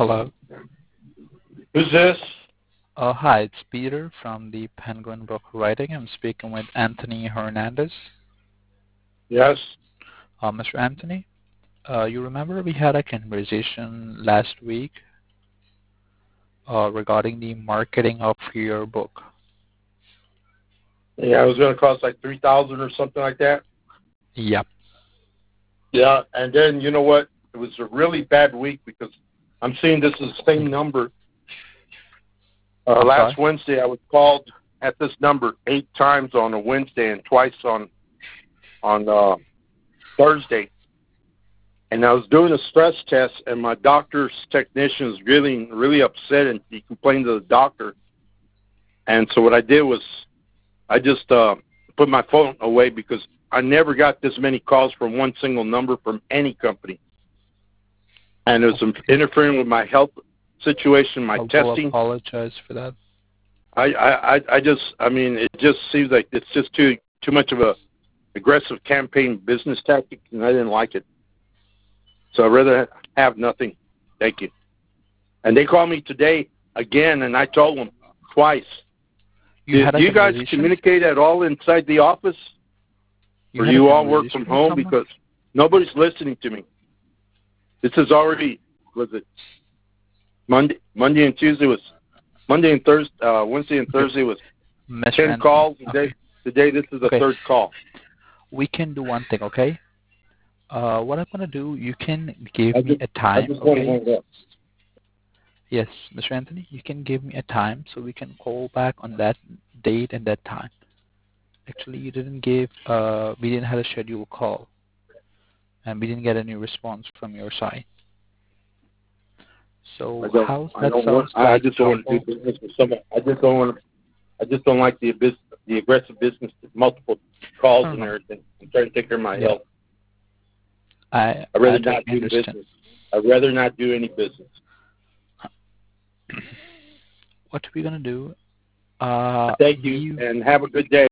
Hello. Who's this? Hi, it's Peter from the Penguin Book Writing. I'm speaking with Anthony Hernandez. Yes. Mr. Anthony, you remember we had a conversation last week regarding the marketing of your book. Yeah, it was going to cost like $3,000 or something like that. Yep. Yeah, and then you know what? It was a really bad week because I'm seeing this is the same number. Last Wednesday, I was called at this number 8 times on a Wednesday and twice on Thursday. And I was doing a stress test, and my doctor's technician was really upset, and he complained to the doctor. And so what I did was I just put my phone away because I never got this many calls from one single number from any company. And it was interfering with my health situation, my testing. I apologize for that. I mean, it just seems like it's just too much of a aggressive campaign business tactic, and I didn't like it. So I'd rather have nothing. Thank you. And they called me today again, and I told them twice. Do you guys communicate at all inside the office? Or do you all work from home? Because nobody's listening to me. This is already, was it Monday and Tuesday was, Monday and Thursday, Wednesday and Thursday was 10 calls. Today this is the third call. We can do one thing, okay? What I'm going to do, you can give me a time, okay? Yes, Mr. Anthony, you can give me a time so we can call back on that date and that time. Actually, you didn't give, we didn't have a scheduled call, and we didn't get any response from your side. So how's that sound? I just don't want to do business with someone. I just don't like the aggressive business, multiple calls and everything. I'm trying to take care of my health. I'd rather not do business. I'd rather not do any business. What are we going to do? Thank you, and have a good day.